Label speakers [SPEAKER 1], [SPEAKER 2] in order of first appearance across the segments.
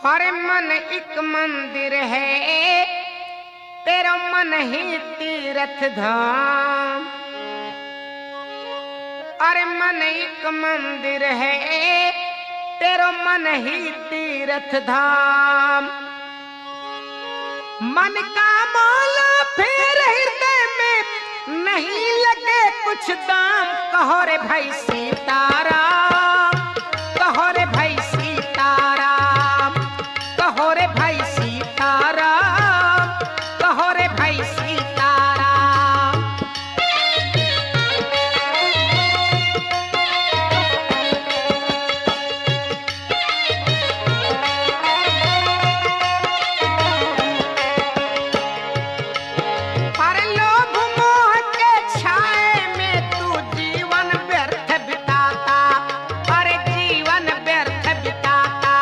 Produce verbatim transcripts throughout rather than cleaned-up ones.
[SPEAKER 1] हर मन एक मंदिर है, तेरा मन ही तीर्थ धाम। अरे मन एक मंदिर है, तेरा मन ही तीर्थ धाम। मन का मौला फिर हृदय में नहीं लगे कुछ दाम। कहो रे भाई सीताराम, कहो रे भाई सीताराम, कहो रे भाई सीताराम, कहो रे भाई सीताराम। अरे लोभ मोह के छाए में तू जीवन व्यर्थ बिताता, अरे जीवन व्यर्थ बिताता।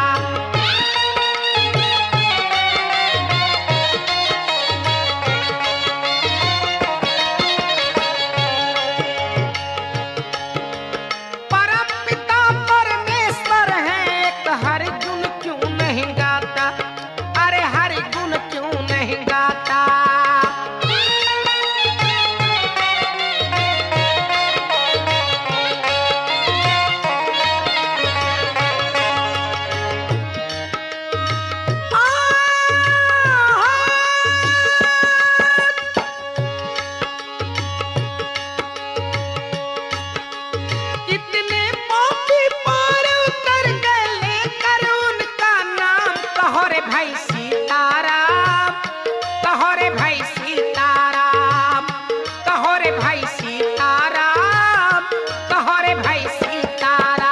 [SPEAKER 1] परम पिता परमेश्वर है एक, हर गुण क्यों नहीं गाता, अरे हर गुण क्यों नहीं गाता। कितने पापी पार उतर गए लेकर उनका नाम। कहो रे भाई सीताराम, कहो रे भाई सीताराम, कहो रे भाई सीताराम, कहो रे भाई सीताराम।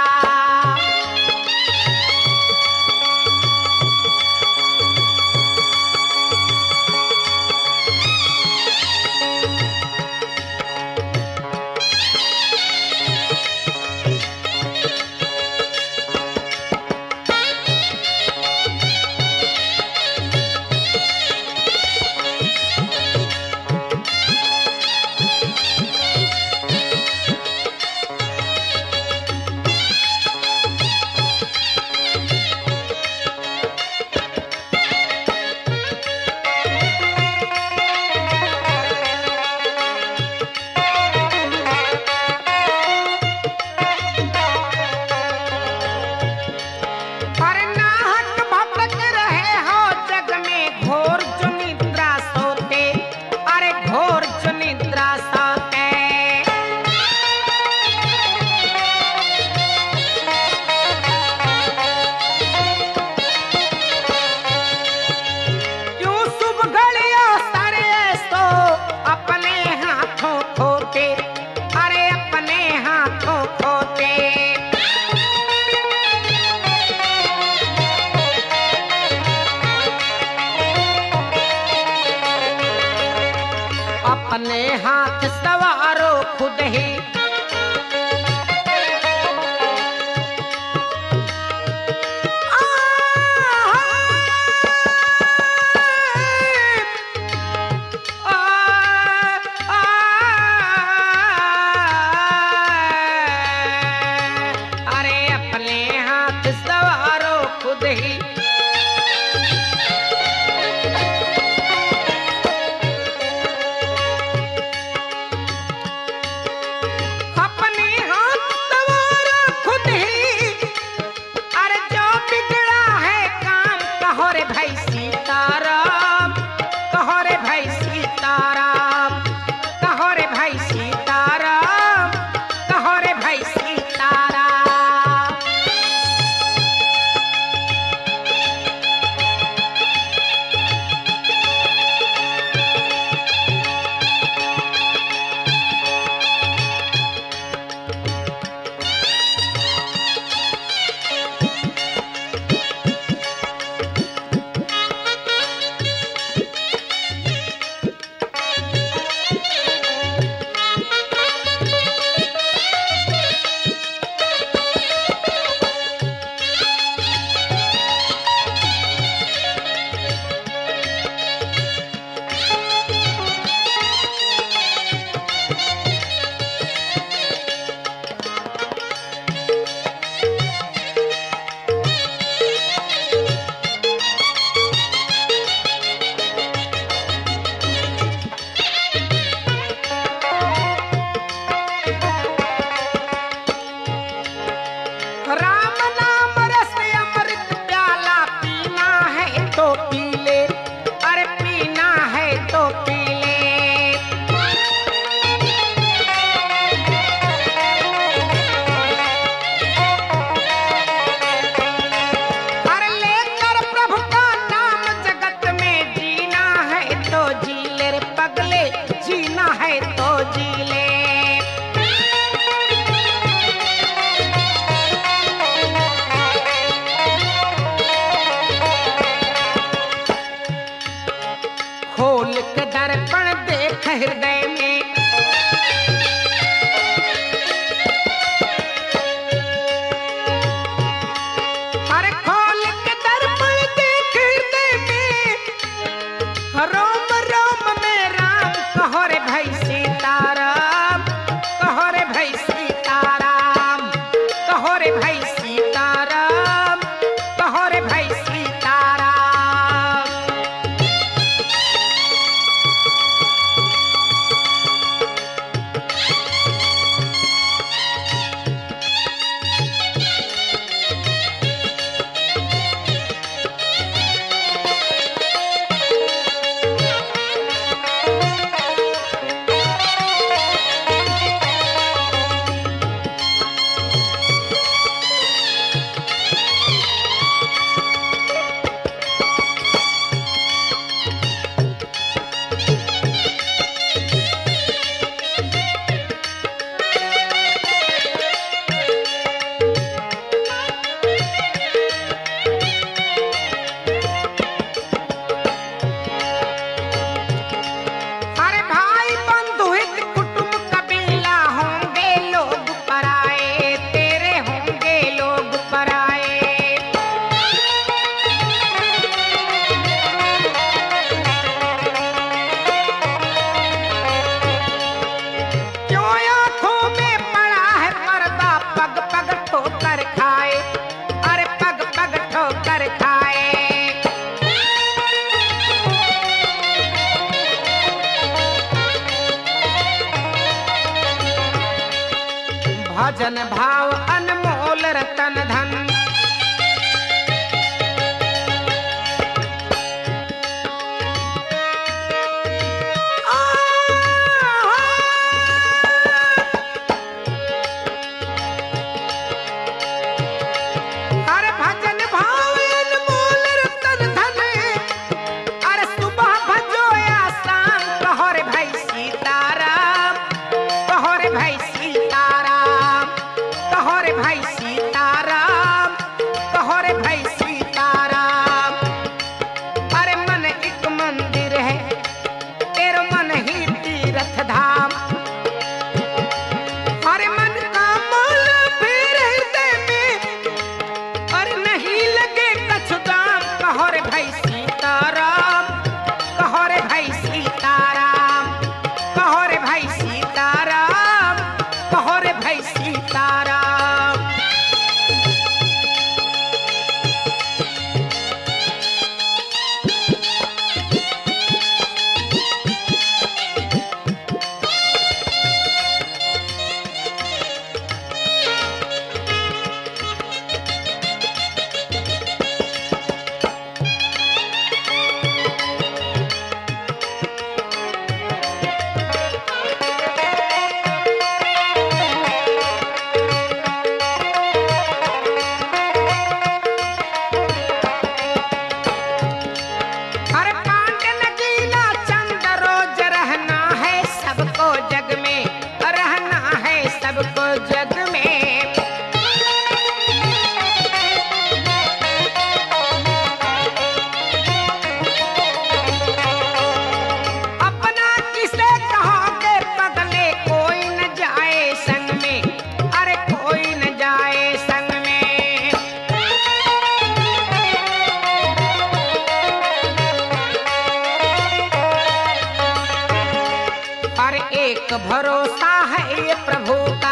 [SPEAKER 1] अरे नाहक भटक रहे हो जग में घोर जो निद्रा सोते, अरे घोर जो निद्रा सोते। क्यों शुभ घड़ियों सारे सो अपने हाथों खोते, अरे अपने हाथों खोते। अपने हाथ सवारो खुद ही, अरे अपने हाथ सवारो खुद ही। अपने हाथ सवारो खुद ही, अरे जो बिगड़ा है काम। कहो रे भाई सीताराम, कहो रे भाई सीताराम, कहो रे भाई सीताराम, कहो रे भाई सीताराम। राम नाम रस अमृत प्याला पीना है तो पी ले, अरे पीना है तो पी ले। अरे लेकर प्रभु का नाम जगत में जीना है तो जी ले रे पगले, जीना है तो जी ले। खोल के दर्पण देख हृदय में, अरे खोल के दर्पण देख हृदय में, रोम रोम में राम कहो रे भाई सीताराम, कहो रे भाई सीताराम, कहो रे भाई सीताराम, कहो रे भाई सीताराम। अरे भाई बंधु हित कुटुंब कबीला होंगे लोग पराए, तेरे होंगे लोग पराए। क्यों आंखों में पड़ा है पर्दा, पग पग ठोकर खाए, अरे पग पग ठोकर खाए। भजन भाव अनमोल रतन धन, अरे भजन भाव अनमोल रतन धन, अरे सुबह भजो या शाम कहो रे भाई सीताराम, कहो रे भाई सीताराम, कहो रे भाई सीताराम, कहो रे भाई सीताराम। अरे मन एक मंदिर है, तेरा मन ही तीर्थ धाम, अरे मन का मोल फिर हृदय में, अरे नहीं लगे कछु दाम कहो रे भाई सीताराम, कहो रे भाई सीताराम, कहो रे भाई सीताराम, कहो रे भाई सीताराम। अरे पांड्य नगीना चंद रोज रहना है सबको जग में, रहना है सबको जग में। अपना किसे कहोगे पगले, कोई न जाए संग में, अरे कोई न जाए संग में। अरे एक भरोसा है ये प्रभु का,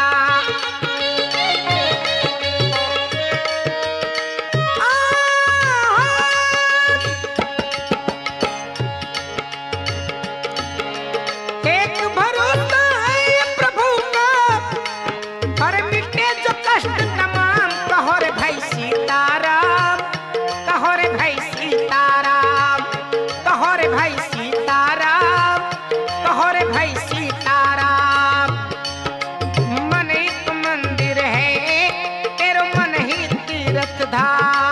[SPEAKER 1] एक भरोसा है ये प्रभु का, अरे मिटे जो कष्ट तमाम कहो धाम